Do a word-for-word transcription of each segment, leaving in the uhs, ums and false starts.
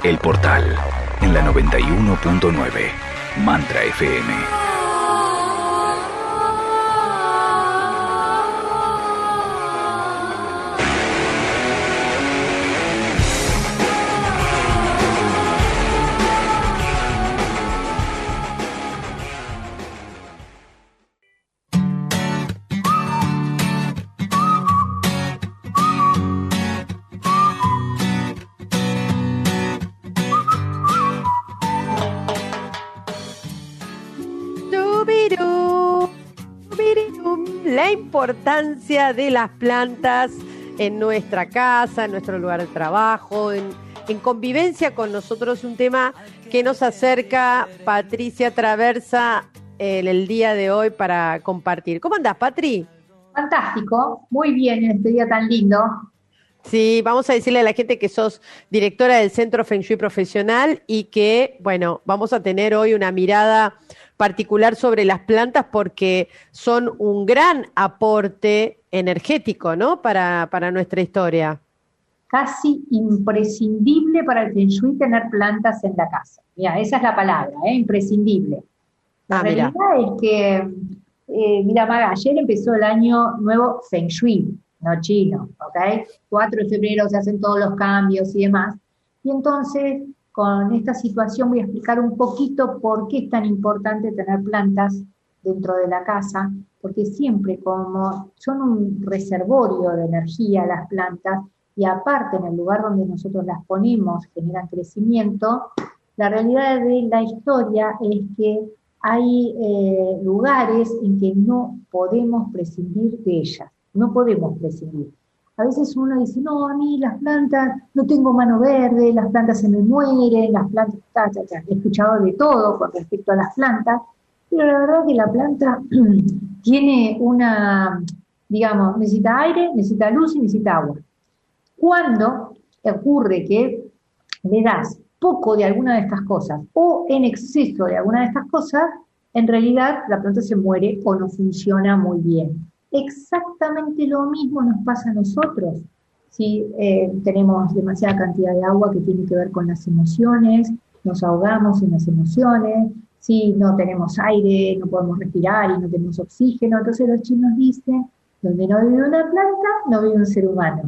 El Portal, en la noventa y uno punto nueve, Mantra F M. La importancia de las plantas en nuestra casa, en nuestro lugar de trabajo, en, en convivencia con nosotros, un tema que nos acerca Patricia Traversa en el día de hoy para compartir. ¿Cómo andás, Patri? Fantástico, muy bien en este día tan lindo. Sí, vamos a decirle a la gente que sos directora del Centro Feng Shui Profesional y que, bueno, vamos a tener hoy una mirada particular sobre las plantas porque son un gran aporte energético, ¿no? Para, para nuestra historia. Casi imprescindible para el Feng Shui tener plantas en la casa. Mira, esa es la palabra, ¿eh? Imprescindible. La ah, realidad mira. es que, eh, mira, Maga, ayer empezó el año nuevo Feng Shui, no chino, ¿ok? cuatro de febrero se hacen todos los cambios y demás. Y entonces, con esta situación voy a explicar un poquito por qué es tan importante tener plantas dentro de la casa, porque siempre como son un reservorio de energía las plantas, y aparte en el lugar donde nosotros las ponemos generan crecimiento, la realidad de la historia es que hay eh, lugares en que no podemos prescindir de ellas, no podemos prescindir. A veces uno dice, no, a mí las plantas, no tengo mano verde, las plantas se me mueren, las plantas, ta, ta, ta. He escuchado de todo con respecto a las plantas, pero la verdad es que la planta tiene una, digamos, necesita aire, necesita luz y necesita agua. Cuando ocurre que le das poco de alguna de estas cosas o en exceso de alguna de estas cosas, en realidad la planta se muere o no funciona muy bien. Exactamente lo mismo nos pasa a nosotros. Si eh, tenemos demasiada cantidad de agua que tiene que ver con las emociones, nos ahogamos en las emociones, si no tenemos aire, no podemos respirar y no tenemos oxígeno, entonces los chinos dicen, donde no vive una planta, no vive un ser humano.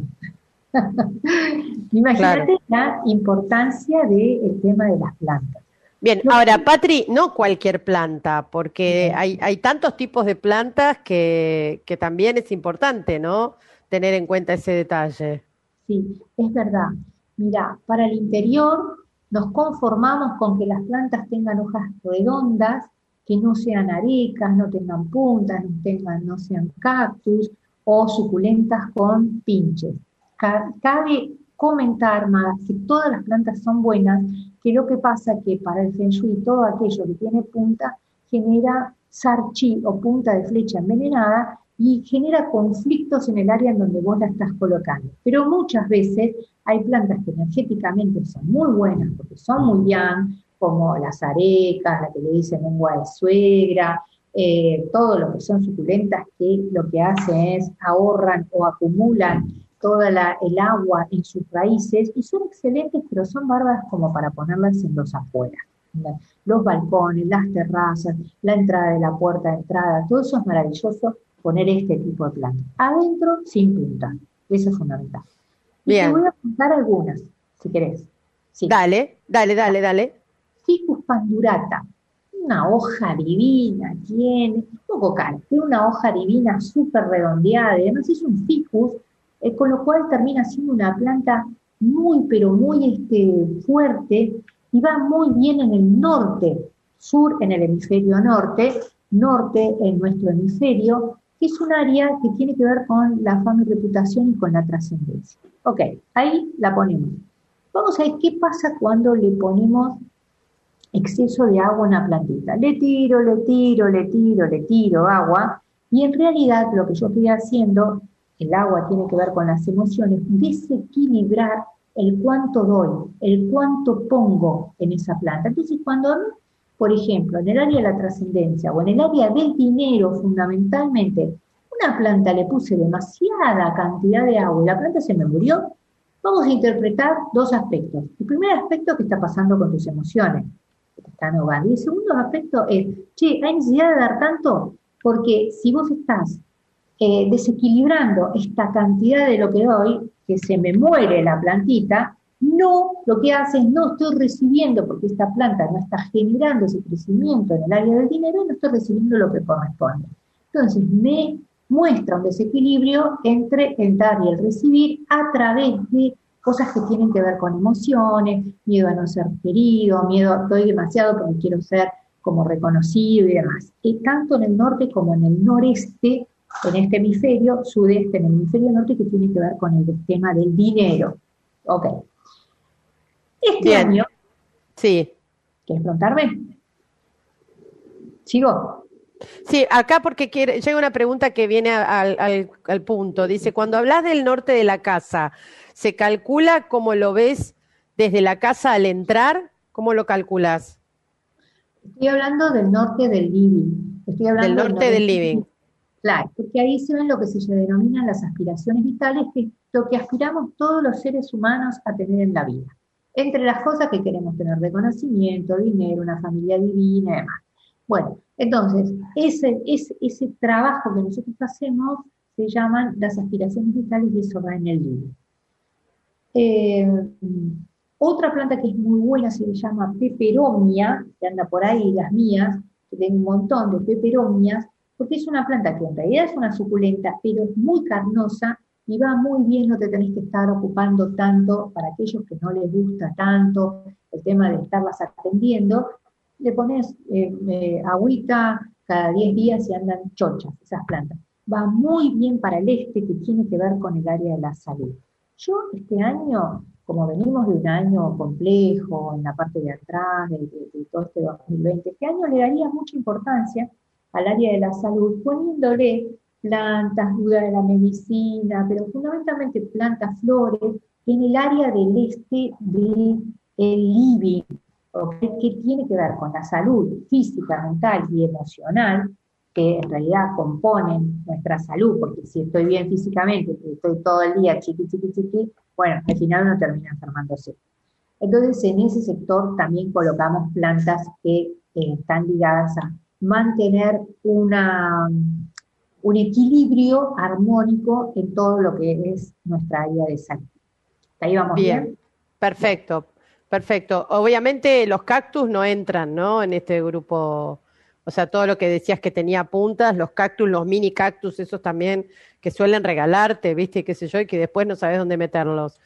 Imagínate claro. La importancia del tema de las plantas. Bien, ahora, Patri, no cualquier planta, porque hay, hay tantos tipos de plantas que, que también es importante, ¿no? Tener en cuenta ese detalle. Sí, es verdad. Mira, para el interior nos conformamos con que las plantas tengan hojas redondas, que no sean arecas, no tengan puntas, no, tengan, no sean cactus o suculentas con pinches. Cabe comentar, Maga, que todas las plantas son buenas, que lo que pasa es que para el Feng Shui todo aquello que tiene punta genera sarchi o punta de flecha envenenada y genera conflictos en el área en donde vos la estás colocando. Pero muchas veces hay plantas que energéticamente son muy buenas porque son muy yang, como las arecas, la que le dicen lengua de suegra, eh, todo lo que son suculentas que lo que hacen es ahorran o acumulan toda la, el agua en sus raíces, y son excelentes, pero son bárbaras como para ponerlas en los afueras. Los balcones, las terrazas, la entrada de la puerta de entrada, todo eso es maravilloso poner este tipo de plantas. Adentro, sin punta. Eso es fundamental. Y Bien. Te voy a contar algunas, si querés. Sí. Dale, dale, dale, dale. Ficus pandurata. Una hoja divina tiene, un poco cara, tiene una hoja divina súper redondeada, además es un ficus, Eh, con lo cual termina siendo una planta muy, pero muy este, fuerte y va muy bien en el norte, sur en el hemisferio norte, norte en nuestro hemisferio, que es un área que tiene que ver con la fama y reputación y con la trascendencia. Ok, ahí la ponemos. Vamos a ver qué pasa cuando le ponemos exceso de agua a una plantita. Le tiro, le tiro, le tiro, le tiro agua, y en realidad lo que yo estoy haciendo, el agua tiene que ver con las emociones, desequilibrar el cuánto doy, el cuánto pongo en esa planta. Entonces, cuando a mí, por ejemplo, en el área de la trascendencia o en el área del dinero, fundamentalmente, una planta le puse demasiada cantidad de agua y la planta se me murió, Vamos a interpretar dos aspectos. El primer aspecto es qué está pasando con tus emociones, que te están ahogando. Y el segundo aspecto es, che, ¿hay necesidad de dar tanto? Porque si vos estás eh, desequilibrando esta cantidad de lo que doy, que se me muere la plantita, no, lo que hace es no estoy recibiendo, porque esta planta no está generando ese crecimiento en el área del dinero, y no estoy recibiendo lo que corresponde. Entonces me muestra un desequilibrio entre el dar y el recibir a través de cosas que tienen que ver con emociones, miedo a no ser querido, miedo, doy demasiado porque quiero ser como reconocido y demás. Y tanto en el norte como en el noreste, en este hemisferio, sudeste, en el hemisferio norte, que tiene que ver con el tema del dinero. Ok. Este Bien. año, Sí. ¿quieres preguntarme? ¿Sigo? Sí, acá porque quiere, llega una pregunta que viene al, al, al punto. Dice, cuando hablas del norte de la casa, ¿se calcula cómo lo ves desde la casa al entrar? ¿Cómo lo calculas? Estoy hablando del norte del living. Estoy hablando Del norte del living. Claro, porque ahí se ven lo que se denominan las aspiraciones vitales, que es lo que aspiramos todos los seres humanos a tener en la vida. Entre las cosas que queremos tener: reconocimiento, dinero, una familia divina y demás. Bueno, entonces, ese, ese, ese trabajo que nosotros hacemos se llaman las aspiraciones vitales, y eso va en el libro. Eh, otra planta que es muy buena se le llama peperomia, que anda por ahí, las mías, que tengo un montón de peperomias, porque es una planta que en realidad es una suculenta, pero es muy carnosa y va muy bien, no te tenés que estar ocupando tanto. Para aquellos que no les gusta tanto el tema de estarlas atendiendo, le pones eh, eh, agüita cada diez días y andan chochas esas plantas. Va muy bien para el este, que tiene que ver con el área de la salud. Yo este año, como venimos de un año complejo en la parte de atrás, de, de, de todo este dos mil veinte, este año le daría mucha importancia al área de la salud, poniéndole plantas, duda de la medicina, pero fundamentalmente plantas, flores, en el área del este del living, ¿okay? Que tiene que ver con la salud física, mental y emocional, que en realidad componen nuestra salud, porque si estoy bien físicamente, si estoy todo el día chiqui, chiqui, chiqui, bueno, al final uno termina enfermándose. Entonces, en ese sector también colocamos plantas que eh, están ligadas a mantener una, un equilibrio armónico en todo lo que es nuestra área de salud. ¿Ahí vamos bien? Bien, perfecto, perfecto. Obviamente los cactus no entran, ¿no?, en este grupo. O sea, todo lo que decías que tenía puntas, los cactus, los mini cactus, esos también que suelen regalarte, ¿viste? Qué sé yo, y que después no sabes dónde meterlos.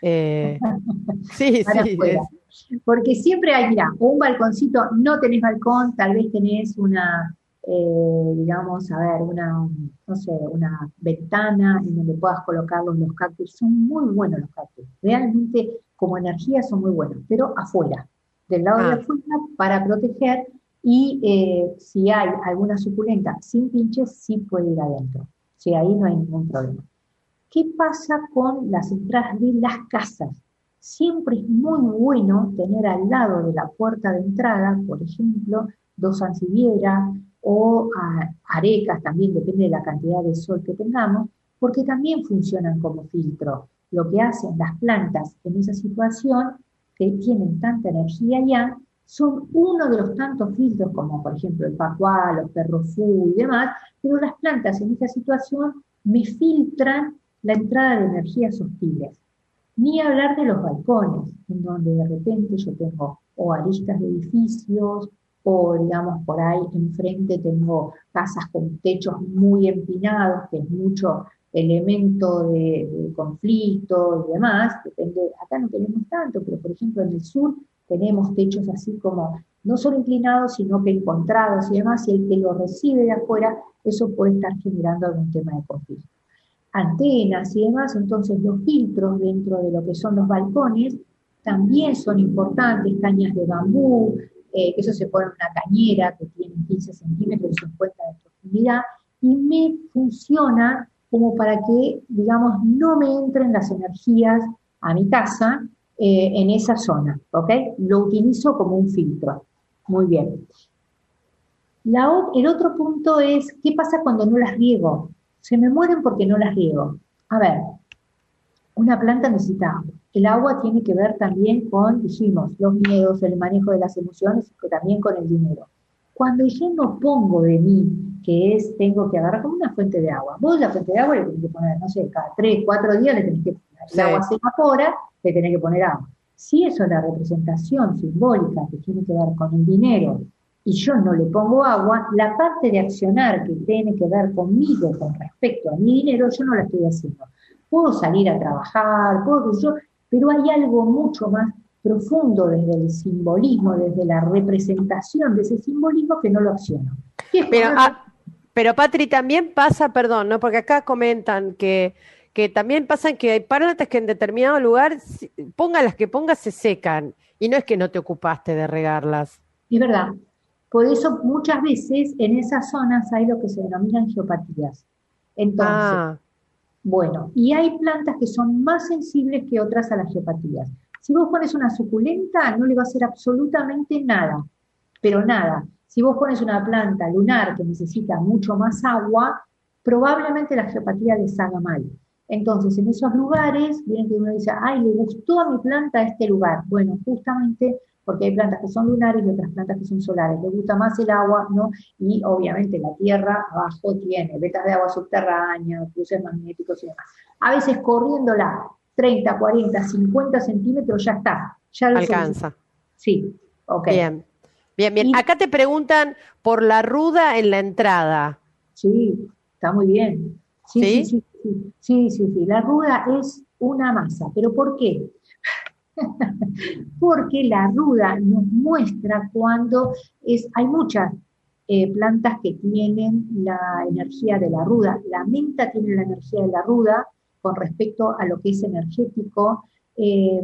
Eh, sí, Para sí. afuera. Es, Porque siempre hay, mira, un balconcito, no tenés balcón, tal vez tenés una, eh, digamos, a ver, una, no sé, una ventana en donde puedas colocarlos los cactus. Son muy buenos los cactus. Realmente, como energía, son muy buenos, pero afuera, del lado de ah, afuera, para proteger. Y eh, si hay alguna suculenta sin pinches, sí puede ir adentro. O sea, ahí no hay ningún problema. ¿Qué pasa con las entradas de las casas? Siempre es muy bueno tener al lado de la puerta de entrada, por ejemplo, dos sansevieras o a, arecas, también depende de la cantidad de sol que tengamos, porque también funcionan como filtro. Lo que hacen las plantas en esa situación, que tienen tanta energía ya, son uno de los tantos filtros, como por ejemplo el pacuá, los perrofú y demás, pero las plantas en esta situación me filtran la entrada de energías hostiles. Ni hablar de los balcones, en donde de repente yo tengo o aristas de edificios, o digamos por ahí enfrente tengo casas con techos muy empinados, que es mucho elemento de, de conflicto y demás. Depende, acá no tenemos tanto, pero por ejemplo en el sur tenemos techos así como, no solo inclinados, sino que encontrados y demás, y el que lo recibe de afuera, eso puede estar generando algún tema de conflicto. Antenas y demás, entonces los filtros dentro de lo que son los balcones también son importantes, cañas de bambú, eh, que eso se pone en una cañera que tiene quince centímetros y cincuenta de profundidad, y me funciona como para que, digamos, no me entren las energías a mi casa eh, en esa zona, ¿ok? Lo utilizo como un filtro. Muy bien. La, el otro punto es, ¿qué pasa cuando no las riego? Se me mueren porque no las riego. A ver, una planta necesita agua. El agua tiene que ver también con, dijimos, los miedos, el manejo de las emociones, pero también con el dinero. Cuando yo no pongo de mí, que es, tengo que agarrar como una fuente de agua. Vos la fuente de agua le tenés que poner, no sé, cada tres, cuatro días le tenés que poner. El Sí. agua se evapora, le tenés que poner agua. Si eso es la representación simbólica que tiene que ver con el dinero, y yo no le pongo agua, la parte de accionar que tiene que ver conmigo con respecto a mi dinero, yo no la estoy haciendo. Puedo salir a trabajar, puedo yo, pero hay algo mucho más profundo desde el simbolismo, desde la representación de ese simbolismo que no lo acciono. ¿Qué es Pero, poner- ah, pero Patri, también pasa, perdón, ¿no? Porque acá comentan que, que también pasan que hay plantas que en determinado lugar, si- ponga las que pongas, se secan. Y no es que no te ocupaste de regarlas. Es verdad. Por eso muchas veces en esas zonas hay lo que se denominan geopatías. Entonces, Ah, bueno, y hay plantas que son más sensibles que otras a las geopatías. Si vos pones una suculenta, no le va a hacer absolutamente nada, pero nada. Si vos pones una planta lunar que necesita mucho más agua, probablemente la geopatía les haga mal. Entonces, en esos lugares, viene que uno dice, ay, le gustó a mi planta este lugar. Bueno, justamente porque hay plantas que son lunares y otras plantas que son solares. Le gusta más el agua, ¿no? Y obviamente la tierra abajo tiene vetas de agua subterránea, cruces magnéticos y demás. A veces corriéndola treinta, cuarenta, cincuenta centímetros ya está. Ya lo solucionó. alcanza. Sí, ok. Bien, bien, bien. Y Acá te preguntan por la ruda en la entrada, sí, está muy bien. Sí, sí, ¿sí? sí, sí, sí, sí, sí. La ruda es una masa. ¿Pero por qué? Porque la ruda nos muestra cuando es, hay muchas eh, plantas que tienen la energía de la ruda. La menta tiene la energía de la ruda con respecto a lo que es energético. Eh,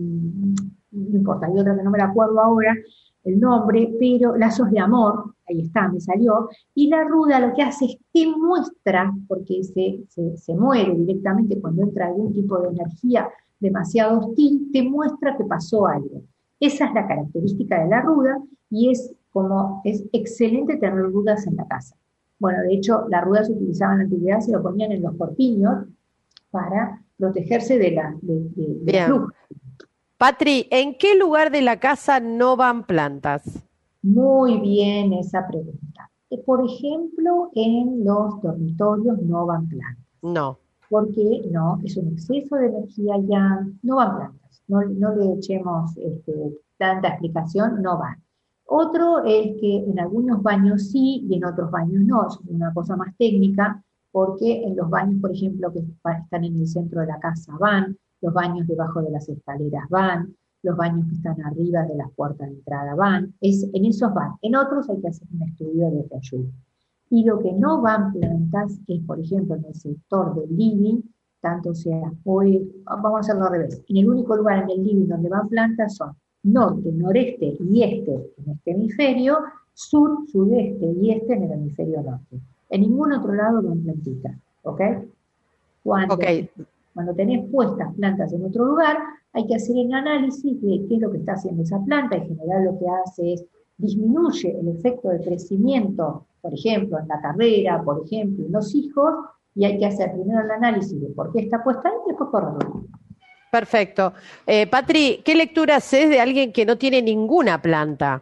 no importa, hay otra que no me la acuerdo ahora el nombre, pero lazos de amor, ahí está, me salió, y la ruda lo que hace es que muestra, porque se, se, se muere directamente cuando entra algún tipo de energía demasiado hostil, te muestra que pasó algo. Esa es la característica de la ruda y es como es excelente tener rudas en la casa. Bueno, de hecho, la ruda se utilizaba en la antigüedad, se lo ponían en los corpiños para protegerse de la, de, de, de las Bien. brujas. Patri, ¿en qué lugar de la casa no van plantas? Muy bien esa pregunta. Eh, Por ejemplo, en los dormitorios no van plantas. No. Porque no, es un exceso de energía ya, no van plantas, no, no le echemos este, tanta explicación, no van. Otro es que en algunos baños sí y en otros baños no, es una cosa más técnica, porque en los baños, por ejemplo, que están en el centro de la casa van, los baños debajo de las escaleras van, los baños que están arriba de las puertas de entrada van, es, en esos van. En otros hay que hacer un estudio de ayuda. Y lo que no van plantas es, por ejemplo, en el sector del living, tanto sea, hoy, vamos a hacerlo al revés, en el único lugar en el living donde van plantas son norte, noreste y este en este hemisferio, sur, sudeste y este en el hemisferio norte. En ningún otro lado van plantitas, ¿ok? Cuando, Ok, cuando tenés puestas plantas en otro lugar, hay que hacer el análisis de qué es lo que está haciendo esa planta. En general lo que hace es disminuye el efecto de crecimiento, por ejemplo, en la carrera, por ejemplo, en los hijos, y hay que hacer primero el análisis de por qué está puesta ahí y después correrlo. perfecto. Eh, Patri, ¿qué lectura haces de alguien que no tiene ninguna planta?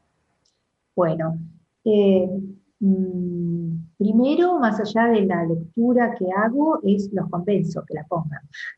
Bueno, eh, mmm, primero, más allá de la lectura que hago, es los convenzo que la pongan.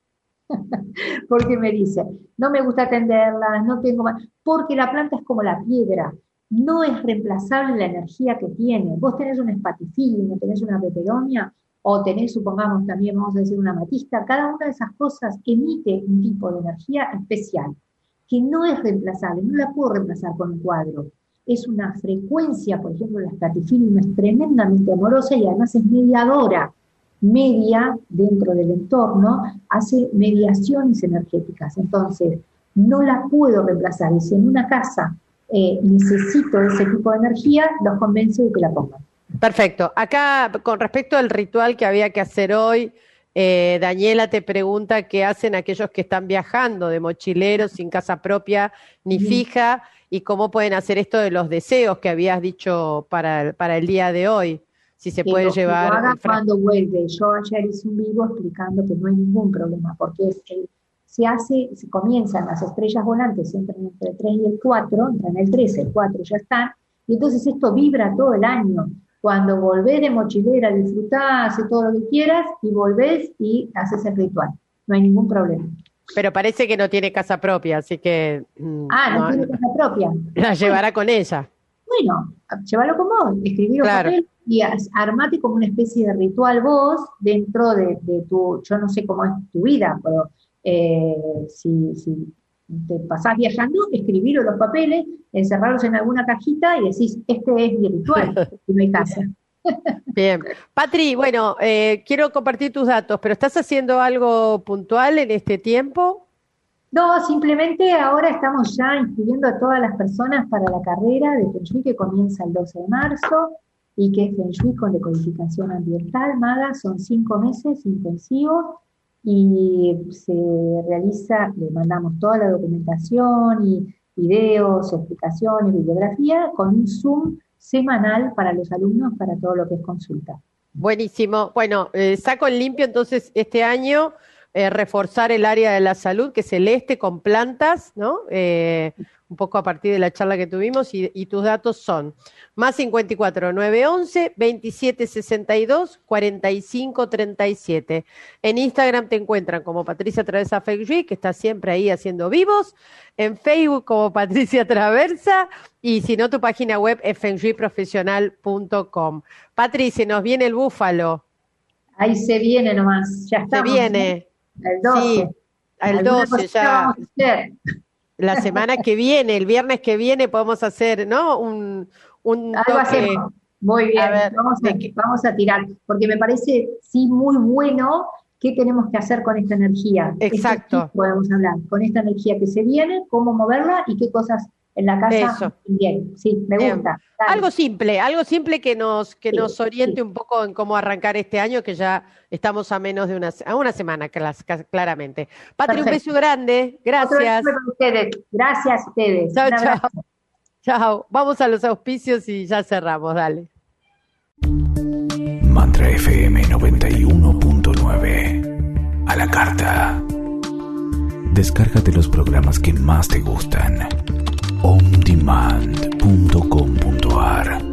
Porque me dice, no me gusta atenderlas, no tengo más, porque la planta es como la piedra, no es reemplazable la energía que tiene. Vos tenés un espatifilio, tenés una peperonia, o tenés, supongamos también, vamos a decir, una amatista, cada una de esas cosas emite un tipo de energía especial, que no es reemplazable, no la puedo reemplazar con un cuadro. Es una frecuencia, por ejemplo, la espatifilio es tremendamente amorosa y además es mediadora. Media dentro del entorno, hace mediaciones energéticas. Entonces, no la puedo reemplazar. Y si en una casa eh, necesito ese tipo de energía, los convenzo de que la pongan. Perfecto. Acá, con respecto al ritual que había que hacer hoy, eh, Daniela te pregunta qué hacen aquellos que están viajando de mochileros sin casa propia ni Bien. fija y cómo pueden hacer esto de los deseos que habías dicho para el, para el día de hoy. Si se Que puede lo, que lo llevar haga el frasco. cuando vuelve. Yo ayer hice un vivo explicando que no hay ningún problema, porque es el, se hace, se comienzan las estrellas volantes, entran entre el tres y el cuatro, entran el tres, el cuatro ya están, y entonces esto vibra todo el año. Cuando volvés de mochilera, disfrutás, haces todo lo que quieras, y volvés y haces el ritual. No hay ningún problema. Pero parece que no tiene casa propia, así que... Mm, ah, no, no tiene no, casa propia. La llevará con ella. Bueno, llévalo con vos, escribí los Claro. papeles y armate como una especie de ritual vos dentro de, de tu, yo no sé cómo es tu vida, pero eh, si, si te pasás viajando, escribirlo los papeles, encerrarlos en alguna cajita y decís, este es mi ritual, y no hay casa. Bien. Patri, bueno, eh, quiero compartir tus datos, pero ¿estás haciendo algo puntual en este tiempo? No, simplemente ahora estamos ya inscribiendo a todas las personas para la carrera de Feng Shui que comienza el doce de marzo y que es Feng Shui con decodificación ambiental. Maga, son cinco meses intensivos y se realiza, le mandamos toda la documentación y videos, explicaciones, bibliografía con un Zoom semanal para los alumnos para todo lo que es consulta. Buenísimo. Bueno, eh, saco en limpio entonces este año. Eh, reforzar el área de la salud, que es celeste, con plantas, ¿no? Eh, un poco a partir de la charla que tuvimos, y, y tus datos son más cincuenta y cuatro, nueve once, veintisiete sesenta y dos, cuarenta y cinco treinta y siete. En Instagram te encuentran como Patricia Traversa Feng Shui, que está siempre ahí haciendo vivos, en Facebook como Patricia Traversa, y si no, tu página web es feng shui profesional punto com. Patricia, nos viene el búfalo. Ahí se viene nomás, ya estamos. Se viene. ¿eh? El doce. Sí, el doce ya. Vamos a hacer. La semana que viene, el viernes que viene, podemos hacer, ¿no? Un, un Algo hacemos. Muy bien, A ver, vamos, a, ¿de qué? vamos a tirar, porque me parece, sí, muy bueno qué tenemos que hacer con esta energía. Exacto. Esto sí podemos hablar, con esta energía que se viene, cómo moverla y qué cosas en la casa. Eso. Bien, sí, me Bien. gusta. Dale. Algo simple, algo simple que nos que Sí, nos oriente sí. un poco en cómo arrancar este año, que ya estamos a menos de una, a una semana, clas- claramente. Patri, un Perfecto. beso grande, Otro gracias. beso para ustedes. Gracias a ustedes. Chao, Un abrazo. chao. Chao. Vamos a los auspicios y ya cerramos, dale. Mantra F M noventa y uno punto nueve. A la carta. Descárgate los programas que más te gustan. on demand punto com punto a r